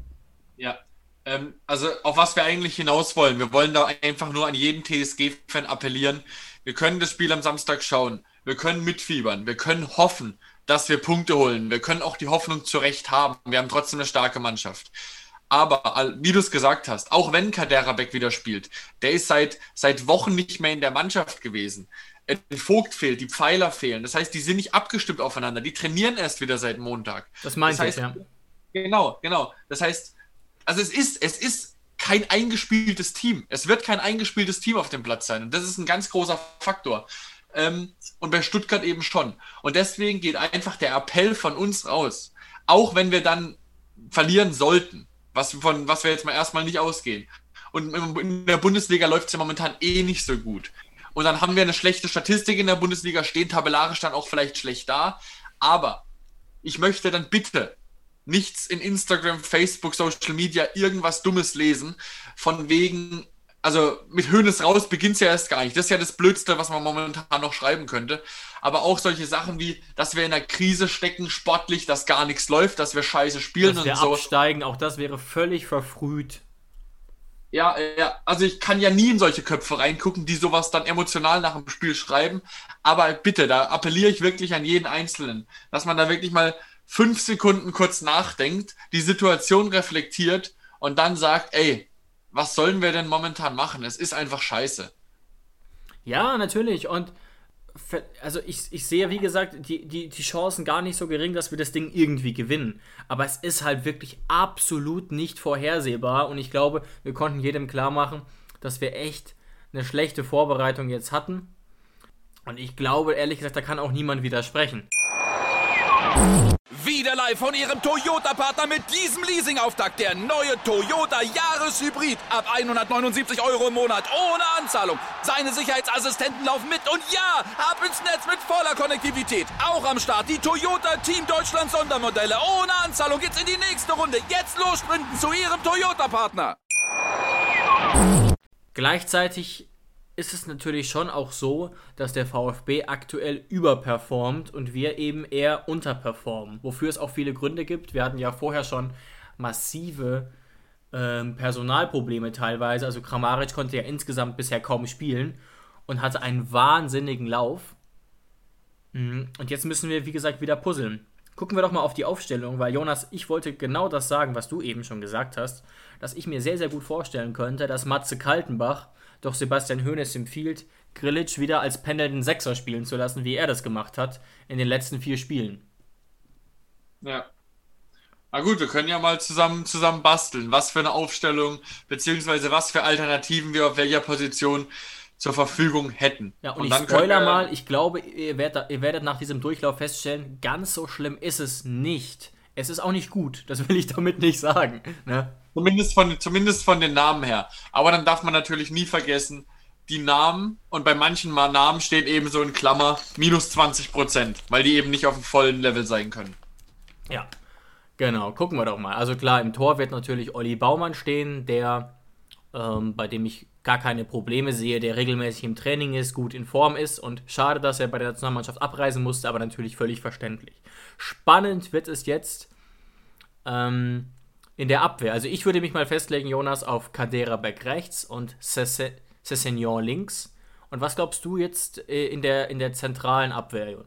Ja, also auf was wir eigentlich hinaus wollen. Wir wollen da einfach nur an jeden TSG-Fan appellieren. Wir können das Spiel am Samstag schauen. Wir können mitfiebern. Wir können hoffen, dass wir Punkte holen. Wir können auch die Hoffnung zurecht haben. Wir haben trotzdem eine starke Mannschaft. Aber, wie du es gesagt hast, auch wenn Kaderabek wieder spielt, der ist seit Wochen nicht mehr in der Mannschaft gewesen. Der Vogt fehlt, die Pfeiler fehlen. Das heißt, die sind nicht abgestimmt aufeinander. Die trainieren erst wieder seit Montag. Das meinte ich, ja. Genau. Das heißt, also es ist kein eingespieltes Team. Es wird kein eingespieltes Team auf dem Platz sein. Und das ist ein ganz großer Faktor. Und bei Stuttgart eben schon. Und deswegen geht einfach der Appell von uns raus. Auch wenn wir dann verlieren sollten, was wir jetzt mal erstmal nicht ausgehen. Und in der Bundesliga läuft es ja momentan nicht so gut. Und dann haben wir eine schlechte Statistik in der Bundesliga, stehen tabellarisch dann auch vielleicht schlecht da. Aber ich möchte dann bitte nichts in Instagram, Facebook, Social Media, irgendwas Dummes lesen, von wegen, also mit Hoeneß raus beginnt es ja erst gar nicht. Das ist ja das Blödste, was man momentan noch schreiben könnte. Aber auch solche Sachen wie, dass wir in einer Krise stecken, sportlich, dass gar nichts läuft, dass wir scheiße spielen dass wir und so. Absteigen, auch das wäre völlig verfrüht. Ja, also ich kann ja nie in solche Köpfe reingucken, die sowas dann emotional nach dem Spiel schreiben. Aber bitte, da appelliere ich wirklich an jeden Einzelnen, dass man da wirklich mal 5 Sekunden kurz nachdenkt, die Situation reflektiert und dann sagt, ey, was sollen wir denn momentan machen? Es ist einfach scheiße. Ja, natürlich. Und also ich sehe, wie gesagt, die Chancen gar nicht so gering, dass wir das Ding irgendwie gewinnen. Aber es ist halt wirklich absolut nicht vorhersehbar. Und ich glaube, wir konnten jedem klar machen, dass wir echt eine schlechte Vorbereitung jetzt hatten. Und ich glaube, ehrlich gesagt, da kann auch niemand widersprechen. Wieder live von Ihrem Toyota-Partner mit diesem Leasing-Auftakt. Der neue Toyota Jahreshybrid. Ab 179 € im Monat. Ohne Anzahlung. Seine Sicherheitsassistenten laufen mit. Und ja, ab ins Netz mit voller Konnektivität. Auch am Start die Toyota Team Deutschland Sondermodelle. Ohne Anzahlung geht's in die nächste Runde. Jetzt los sprinten zu Ihrem Toyota-Partner. Gleichzeitig ist es natürlich schon auch so, dass der VfB aktuell überperformt und wir eben eher unterperformen. Wofür es auch viele Gründe gibt. Wir hatten ja vorher schon massive Personalprobleme teilweise. Also Kramaric konnte ja insgesamt bisher kaum spielen und hatte einen wahnsinnigen Lauf. Und jetzt müssen wir, wie gesagt, wieder puzzeln. Gucken wir doch mal auf die Aufstellung, weil Jonas, ich wollte genau das sagen, was du eben schon gesagt hast, dass ich mir sehr, sehr gut vorstellen könnte, dass Matze Kaltenbach doch Sebastian Hoeneß empfiehlt, Grillitsch wieder als pendelnden Sechser spielen zu lassen, wie er das gemacht hat in den letzten 4 Spielen. Ja. Na gut, wir können ja mal zusammen basteln, was für eine Aufstellung, beziehungsweise was für Alternativen wir auf welcher Position zur Verfügung hätten. Ja, und ich dann spoiler mal, ich glaube, ihr werdet nach diesem Durchlauf feststellen, ganz so schlimm ist es nicht. Es ist auch nicht gut, das will ich damit nicht sagen. Ne? Zumindest von den Namen her. Aber dann darf man natürlich nie vergessen, die Namen, und bei manchen Namen steht eben so in Klammer minus 20%, weil die eben nicht auf dem vollen Level sein können. Ja, genau, gucken wir doch mal. Also klar, im Tor wird natürlich Olli Baumann stehen, der, bei dem ich gar keine Probleme sehe, der regelmäßig im Training ist, gut in Form ist, und schade, dass er bei der Nationalmannschaft abreisen musste, aber natürlich völlig verständlich. Spannend wird es jetzt in der Abwehr. Also ich würde mich mal festlegen, Jonas, auf Kaderabek rechts und Sessegnon links. Und was glaubst du jetzt in der zentralen Abwehr,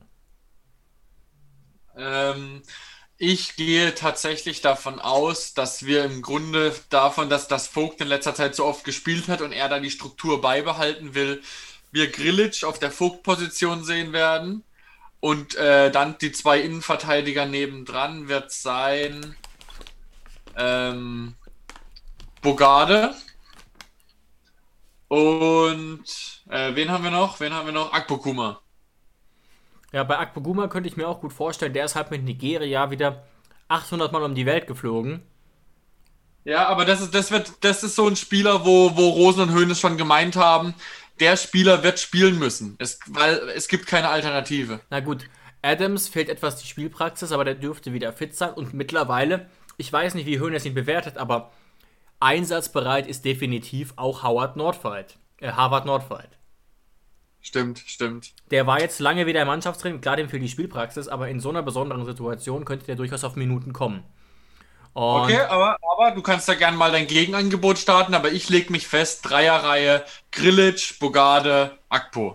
Jonas? Ich gehe tatsächlich davon aus, dass wir im Grunde davon, dass das Vogt in letzter Zeit so oft gespielt hat und er da die Struktur beibehalten will, wir Grillitsch auf der Vogt-Position sehen werden. Und dann die 2 Innenverteidiger nebendran wird sein Bogarde und wen haben wir noch? Akpoguma. Ja, bei Akpoguma könnte ich mir auch gut vorstellen, der ist halt mit Nigeria wieder 800 Mal um die Welt geflogen. Ja, aber das ist so ein Spieler, wo Rosen und Hoeneß schon gemeint haben, der Spieler wird spielen müssen, weil es gibt keine Alternative. Na gut, Adams fehlt etwas die Spielpraxis, aber der dürfte wieder fit sein und mittlerweile, ich weiß nicht, wie Hoeneß ihn bewertet, aber einsatzbereit ist definitiv auch Harvard Nordfight. Stimmt. Der war jetzt lange wieder im Mannschaftstraining, klar, dem fehlt die Spielpraxis, aber in so einer besonderen Situation könnte der durchaus auf Minuten kommen. Und okay, aber du kannst da gerne mal dein Gegenangebot starten, aber ich lege mich fest, Dreierreihe, Grillitsch, Bogarde, Akpo.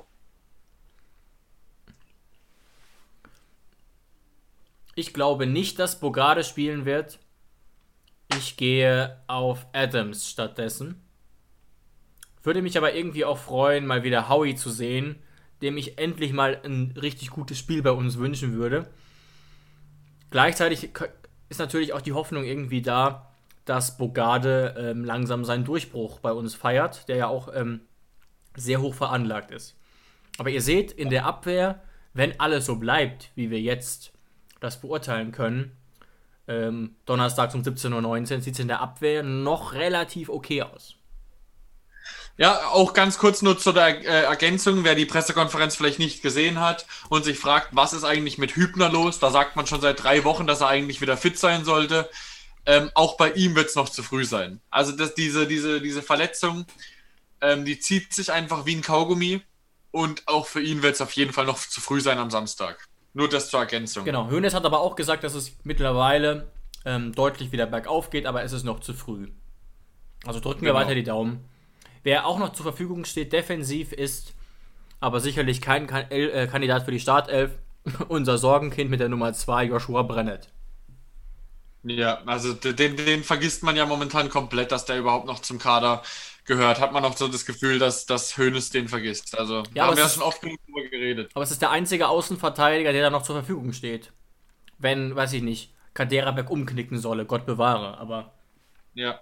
Ich glaube nicht, dass Bogarde spielen wird. Ich gehe auf Adams stattdessen. Würde mich aber irgendwie auch freuen, mal wieder Howie zu sehen, dem ich endlich mal ein richtig gutes Spiel bei uns wünschen würde. Gleichzeitig ist natürlich auch die Hoffnung irgendwie da, dass Bogarde langsam seinen Durchbruch bei uns feiert, der ja auch sehr hoch veranlagt ist. Aber ihr seht, in der Abwehr, wenn alles so bleibt, wie wir jetzt das beurteilen können, donnerstags um 17:19 Uhr, sieht es in der Abwehr noch relativ okay aus. Ja, auch ganz kurz nur zu der Ergänzung, wer die Pressekonferenz vielleicht nicht gesehen hat und sich fragt, was ist eigentlich mit Hübner los? Da sagt man schon seit 3 Wochen, dass er eigentlich wieder fit sein sollte. Auch bei ihm wird es noch zu früh sein. Also diese Verletzung, die zieht sich einfach wie ein Kaugummi und auch für ihn wird es auf jeden Fall noch zu früh sein am Samstag. Nur das zur Ergänzung. Genau, Hoeneß hat aber auch gesagt, dass es mittlerweile deutlich wieder bergauf geht, aber es ist noch zu früh. Also drücken wir weiter die Daumen. Wer auch noch zur Verfügung steht, defensiv, ist aber sicherlich kein Kandidat für die Startelf. Unser Sorgenkind mit der Nummer 2, Joshua Brennett. Ja, also den vergisst man ja momentan komplett, dass der überhaupt noch zum Kader gehört. Hat man auch so das Gefühl, dass Hoeneß den vergisst. Also da haben wir ja schon oft genug drüber geredet. Aber es ist der einzige Außenverteidiger, der da noch zur Verfügung steht. Wenn, weiß ich nicht, Kaderabek umknicken solle, Gott bewahre, aber... Ja.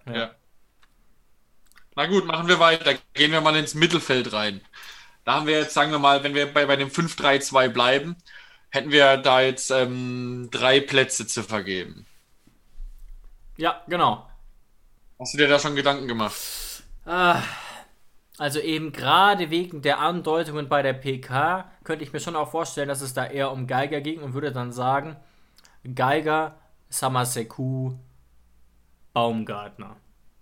Na gut, machen wir weiter. Gehen wir mal ins Mittelfeld rein. Da haben wir jetzt, sagen wir mal, wenn wir bei dem 5-3-2 bleiben, hätten wir da jetzt 3 Plätze zu vergeben. Ja, genau. Hast du dir da schon Gedanken gemacht? Also eben gerade wegen der Andeutungen bei der PK könnte ich mir schon auch vorstellen, dass es da eher um Geiger ging und würde dann sagen, Geiger, Samaseku, Baumgartner.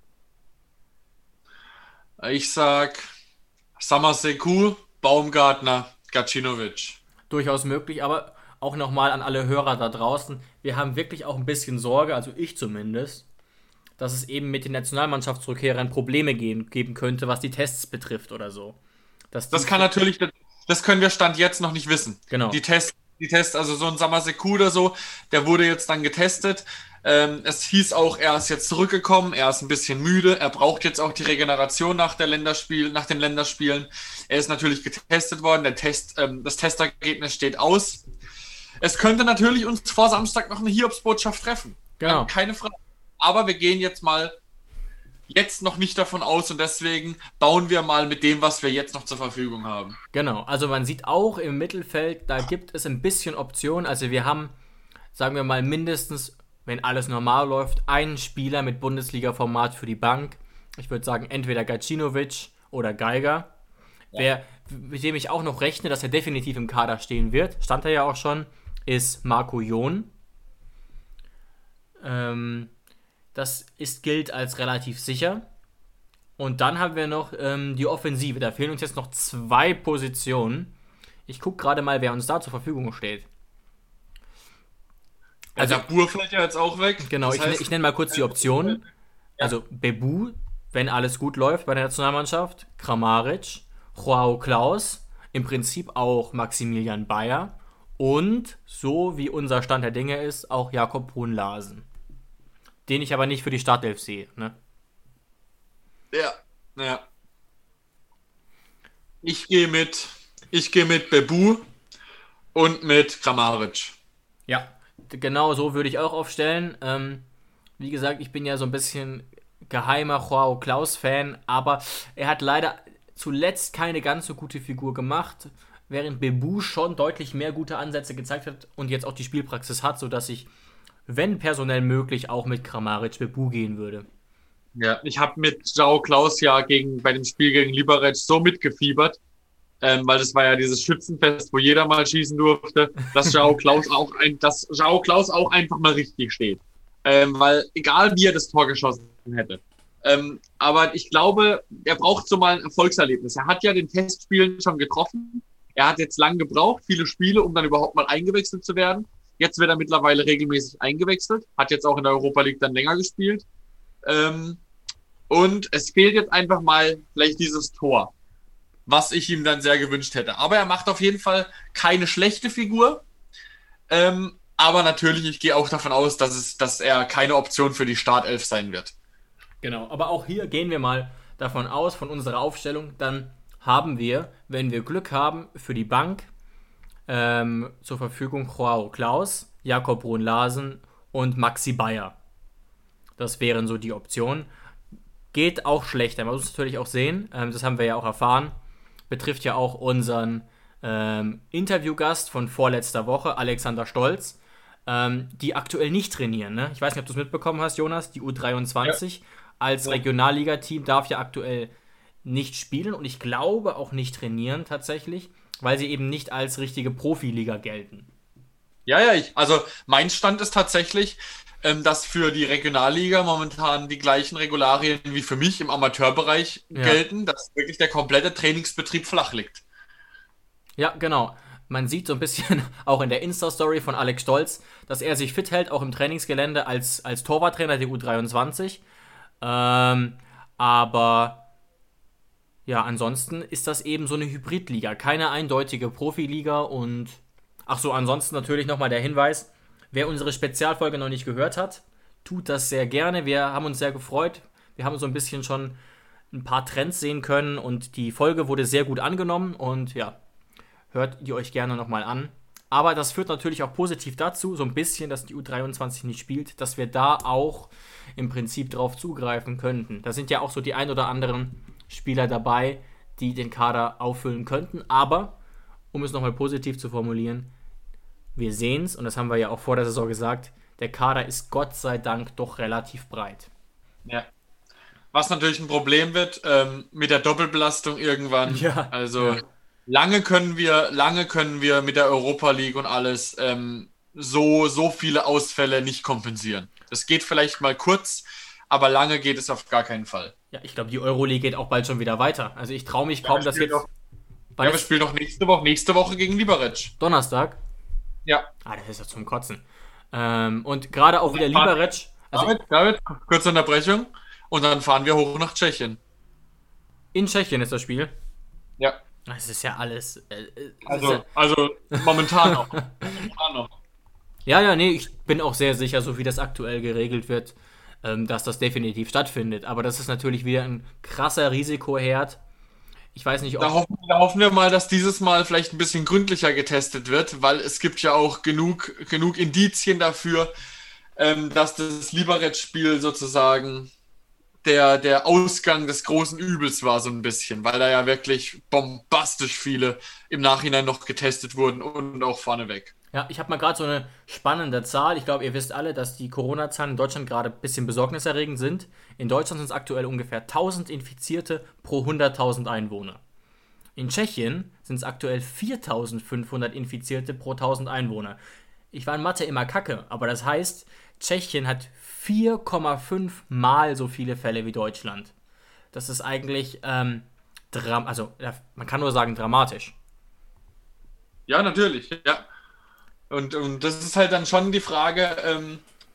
Ich sag Samaseku, Baumgartner, Gacinovic. Durchaus möglich, aber auch nochmal an alle Hörer da draußen, wir haben wirklich auch ein bisschen Sorge, also ich zumindest, dass es eben mit den Nationalmannschaftsrückkehrern Probleme geben könnte, was die Tests betrifft oder so. Das können wir Stand jetzt noch nicht wissen. Genau. Die Tests, also so ein Samaseku oder so, der wurde jetzt dann getestet. Es hieß auch, er ist jetzt zurückgekommen, er ist ein bisschen müde, er braucht jetzt auch die Regeneration nach den Länderspielen. Er ist natürlich getestet worden, das Testergebnis steht aus. Es könnte natürlich uns vor Samstag noch eine Hiobsbotschaft treffen. Genau. Keine Frage. Aber wir gehen jetzt noch nicht davon aus und deswegen bauen wir mal mit dem, was wir jetzt noch zur Verfügung haben. Genau, also man sieht auch im Mittelfeld, da gibt es ein bisschen Optionen. Also wir haben, sagen wir mal, mindestens, wenn alles normal läuft, einen Spieler mit Bundesliga-Format für die Bank. Ich würde sagen, entweder Gacinovic oder Geiger. Ja. Mit dem ich auch noch rechne, dass er definitiv im Kader stehen wird, stand er ja auch schon, ist Marco Jon. Das gilt als relativ sicher. Und dann haben wir noch die Offensive. Da fehlen uns jetzt noch 2 Positionen. Ich gucke gerade mal, wer uns da zur Verfügung steht. Also der Bur fällt ja jetzt auch weg. Genau, ich nenne mal kurz die Optionen. Ja. Also Bebu, wenn alles gut läuft bei der Nationalmannschaft. Kramaric, Joao Klaus, im Prinzip auch Maximilian Bayer. Und, so wie unser Stand der Dinge ist, auch Jakob Brun-Larsen. Den ich aber nicht für die Startelf sehe, ne? Ja. Ich gehe mit Bebu und mit Kramaric. Ja, genau so würde ich auch aufstellen. Wie gesagt, ich bin ja so ein bisschen geheimer Joao Klaus-Fan, aber er hat leider zuletzt keine ganz so gute Figur gemacht, während Bebu schon deutlich mehr gute Ansätze gezeigt hat und jetzt auch die Spielpraxis hat, sodass ich, wenn personell möglich, auch mit Kramaric Bebu gehen würde. Ja, ich habe mit Joao Klaus ja bei dem Spiel gegen Liberec so mitgefiebert, weil das war ja dieses Schützenfest, wo jeder mal schießen durfte, dass Joao Klaus auch einfach mal richtig steht. Weil egal wie er das Tor geschossen hätte. Aber ich glaube, er braucht so mal ein Erfolgserlebnis. Er hat ja den Testspielen schon getroffen. Er hat jetzt lang gebraucht, viele Spiele, um dann überhaupt mal eingewechselt zu werden. Jetzt wird er mittlerweile regelmäßig eingewechselt, hat jetzt auch in der Europa League dann länger gespielt. Und es fehlt jetzt einfach mal vielleicht dieses Tor, was ich ihm dann sehr gewünscht hätte. Aber er macht auf jeden Fall keine schlechte Figur. Aber natürlich, ich gehe auch davon aus, dass er keine Option für die Startelf sein wird. Genau, aber auch hier gehen wir mal davon aus, von unserer Aufstellung, dann haben wir, wenn wir Glück haben, für die Bank zur Verfügung Joao Klaus, Jakob Brun-Larsen und Maxi Bayer. Das wären so die Optionen. Geht auch schlechter, man muss es natürlich auch sehen, das haben wir ja auch erfahren, betrifft ja auch unseren Interviewgast von vorletzter Woche, Alexander Stolz, die aktuell nicht trainieren. Ne? Ich weiß nicht, ob du es mitbekommen hast, Jonas, die U23 als Regionalliga-Team darf ja aktuell nicht spielen und ich glaube auch nicht trainieren tatsächlich, weil sie eben nicht als richtige Profiliga gelten. Ja, also mein Stand ist tatsächlich, dass für die Regionalliga momentan die gleichen Regularien wie für mich im Amateurbereich gelten, dass wirklich der komplette Trainingsbetrieb flach liegt. Ja, genau. Man sieht so ein bisschen auch in der Insta-Story von Alex Stolz, dass er sich fit hält, auch im Trainingsgelände als Torwarttrainer der U23. Aber ja, ansonsten ist das eben so eine Hybridliga, keine eindeutige Profiliga und ansonsten natürlich nochmal der Hinweis, wer unsere Spezialfolge noch nicht gehört hat, tut das sehr gerne. Wir haben uns sehr gefreut. Wir haben so ein bisschen schon ein paar Trends sehen können und die Folge wurde sehr gut angenommen und ja, hört die euch gerne nochmal an. Aber das führt natürlich auch positiv dazu, so ein bisschen, dass die U23 nicht spielt, dass wir da auch im Prinzip drauf zugreifen könnten. Da sind ja auch so die ein oder anderen Spieler dabei, die den Kader auffüllen könnten. Aber, um es nochmal positiv zu formulieren, wir sehen's, und das haben wir ja auch vor der Saison gesagt, der Kader ist Gott sei Dank doch relativ breit. Ja. Was natürlich ein Problem wird, mit der Doppelbelastung irgendwann. Ja. Also lange können wir mit der Europa League und alles so viele Ausfälle nicht kompensieren. Das geht vielleicht mal kurz, aber lange geht es auf gar keinen Fall. Ja, ich glaube, die Euroleague geht auch bald schon wieder weiter. Also ich traue mich kaum, dass jetzt... wir spielen doch nächste Woche gegen Liberec. Donnerstag? Ja. Das ist ja zum Kotzen. Und gerade auch wieder Liberec... David, kurze Unterbrechung. Und dann fahren wir hoch nach Tschechien. In Tschechien ist das Spiel? Ja. Das ist ja alles... Also momentan noch. Ja, nee, ich bin auch sehr sicher, so wie das aktuell geregelt wird, dass das definitiv stattfindet. Aber das ist natürlich wieder ein krasser Risikoherd. Ich weiß nicht, ob... Da hoffen wir mal, dass dieses Mal vielleicht ein bisschen gründlicher getestet wird, weil es gibt ja auch genug Indizien dafür, dass das Liberec-Spiel sozusagen der Ausgang des großen Übels war, so ein bisschen, weil da ja wirklich bombastisch viele im Nachhinein noch getestet wurden und auch vorneweg. Ja, ich habe mal gerade so eine spannende Zahl. Ich glaube, ihr wisst alle, dass die Corona-Zahlen in Deutschland gerade ein bisschen besorgniserregend sind. In Deutschland sind es aktuell ungefähr 1000 Infizierte pro 100.000 Einwohner. In Tschechien sind es aktuell 4500 Infizierte pro 1000 Einwohner. Ich war in Mathe immer kacke, aber das heißt, Tschechien hat 4,5 Mal so viele Fälle wie Deutschland. Das ist eigentlich, man kann nur sagen, dramatisch. Ja, natürlich, ja. Und das ist halt dann schon die Frage,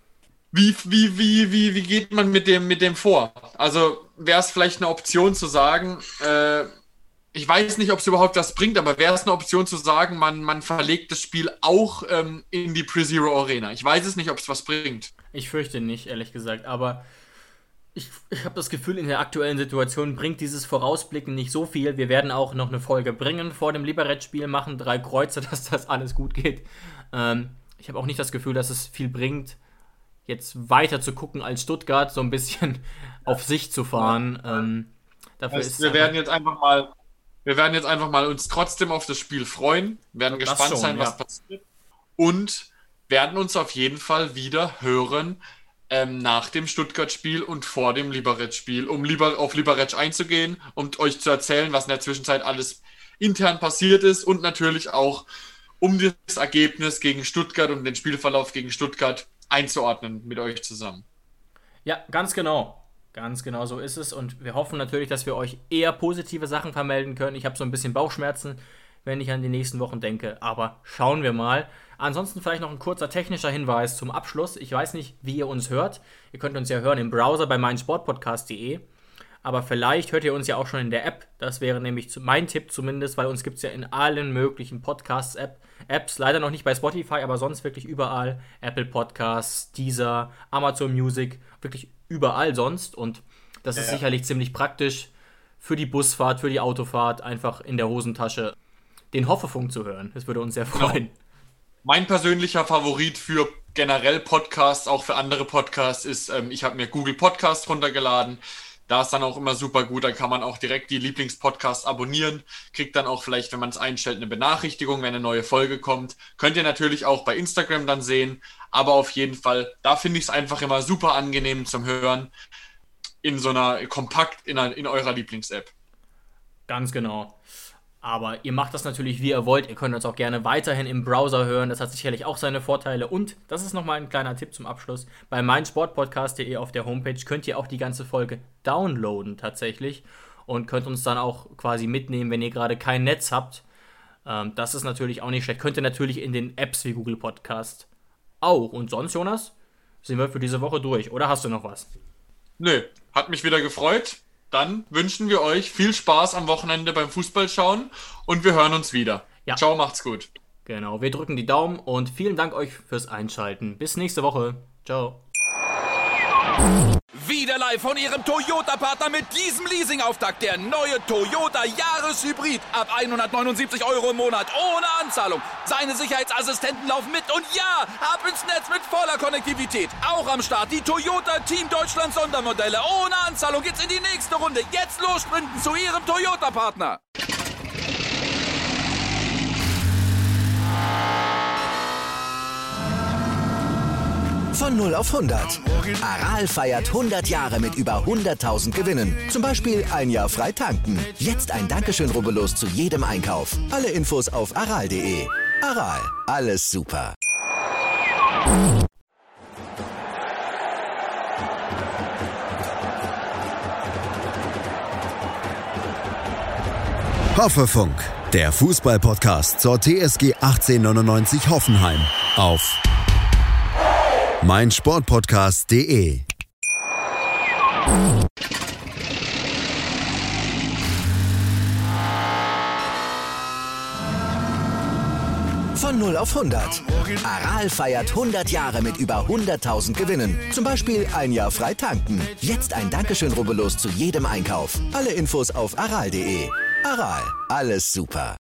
wie geht man mit dem vor? Also wäre es vielleicht eine Option zu sagen, ich weiß nicht, ob es überhaupt was bringt, aber wäre es eine Option zu sagen, man verlegt das Spiel auch in die PreZero Arena? Ich weiß es nicht, ob es was bringt. Ich fürchte nicht, ehrlich gesagt, aber ich habe das Gefühl, in der aktuellen Situation bringt dieses Vorausblicken nicht so viel. Wir werden auch noch eine Folge bringen vor dem Liberec-Spiel, machen 3 Kreuze, dass das alles gut geht. Ich habe auch nicht das Gefühl, dass es viel bringt, jetzt weiter zu gucken als Stuttgart, so ein bisschen auf sich zu fahren. Wir werden jetzt einfach mal uns trotzdem auf das Spiel freuen, werden gespannt sein, was passiert, und werden uns auf jeden Fall wieder hören nach dem Stuttgart-Spiel und vor dem Liberec-Spiel, um auf Liberec einzugehen und euch zu erzählen, was in der Zwischenzeit alles intern passiert ist und natürlich auch um das Ergebnis gegen Stuttgart und den Spielverlauf gegen Stuttgart einzuordnen mit euch zusammen. Ja, ganz genau. Ganz genau so ist es, und wir hoffen natürlich, dass wir euch eher positive Sachen vermelden können. Ich habe so ein bisschen Bauchschmerzen, wenn ich an die nächsten Wochen denke, aber schauen wir mal. Ansonsten vielleicht noch ein kurzer technischer Hinweis zum Abschluss. Ich weiß nicht, wie ihr uns hört. Ihr könnt uns ja hören im Browser bei meinsportpodcast.de, aber vielleicht hört ihr uns ja auch schon in der App. Das wäre nämlich mein Tipp zumindest, weil uns gibt es ja in allen möglichen Podcasts-Apps, leider noch nicht bei Spotify, aber sonst wirklich überall. Apple Podcasts, Deezer, Amazon Music, wirklich überall sonst, und das ist sicherlich ziemlich praktisch für die Busfahrt, für die Autofahrt, einfach in der Hosentasche den Hoffefunk zu hören. Das würde uns sehr freuen. Genau. Mein persönlicher Favorit für generell Podcasts, auch für andere Podcasts, ist, ich habe mir Google Podcasts runtergeladen. Da ist dann auch immer super gut, da kann man auch direkt die Lieblingspodcasts abonnieren, kriegt dann auch vielleicht, wenn man es einstellt, eine Benachrichtigung, wenn eine neue Folge kommt. Könnt ihr natürlich auch bei Instagram dann sehen, aber auf jeden Fall, da finde ich es einfach immer super angenehm zum Hören, in so einer kompakt in eurer Lieblings-App. Ganz genau. Aber ihr macht das natürlich, wie ihr wollt. Ihr könnt uns auch gerne weiterhin im Browser hören. Das hat sicherlich auch seine Vorteile. Und, das ist nochmal ein kleiner Tipp zum Abschluss, bei meinsportpodcast.de auf der Homepage könnt ihr auch die ganze Folge downloaden tatsächlich und könnt uns dann auch quasi mitnehmen, wenn ihr gerade kein Netz habt. Das ist natürlich auch nicht schlecht. Könnt ihr natürlich in den Apps wie Google Podcast auch. Und sonst, Jonas, sind wir für diese Woche durch. Oder hast du noch was? Nö, hat mich wieder gefreut. Dann wünschen wir euch viel Spaß am Wochenende beim Fußballschauen und wir hören uns wieder. Ja. Ciao, macht's gut. Genau, wir drücken die Daumen und vielen Dank euch fürs Einschalten. Bis nächste Woche. Ciao. Wieder live von Ihrem Toyota-Partner mit diesem Leasing-Auftakt. Der neue Toyota Jahreshybrid. Ab 179 € im Monat. Ohne Anzahlung. Seine Sicherheitsassistenten laufen mit. Und ja, ab ins Netz mit voller Konnektivität. Auch am Start die Toyota Team Deutschland Sondermodelle. Ohne Anzahlung geht's in die nächste Runde. Jetzt los sprinten zu Ihrem Toyota-Partner. Von 0 auf 100. Aral feiert 100 Jahre mit über 100.000 Gewinnen. Zum Beispiel ein Jahr frei tanken. Jetzt ein Dankeschön, rubbellos zu jedem Einkauf. Alle Infos auf aral.de. Aral, alles super. Hoffefunk, der Fußball-Podcast zur TSG 1899 Hoffenheim auf meinsportpodcast.de. Von 0 auf 100. Aral feiert 100 Jahre mit über 100.000 Gewinnen. Zum Beispiel ein Jahr frei tanken. Jetzt ein Dankeschön, rubbellos zu jedem Einkauf. Alle Infos auf aral.de. Aral, alles super.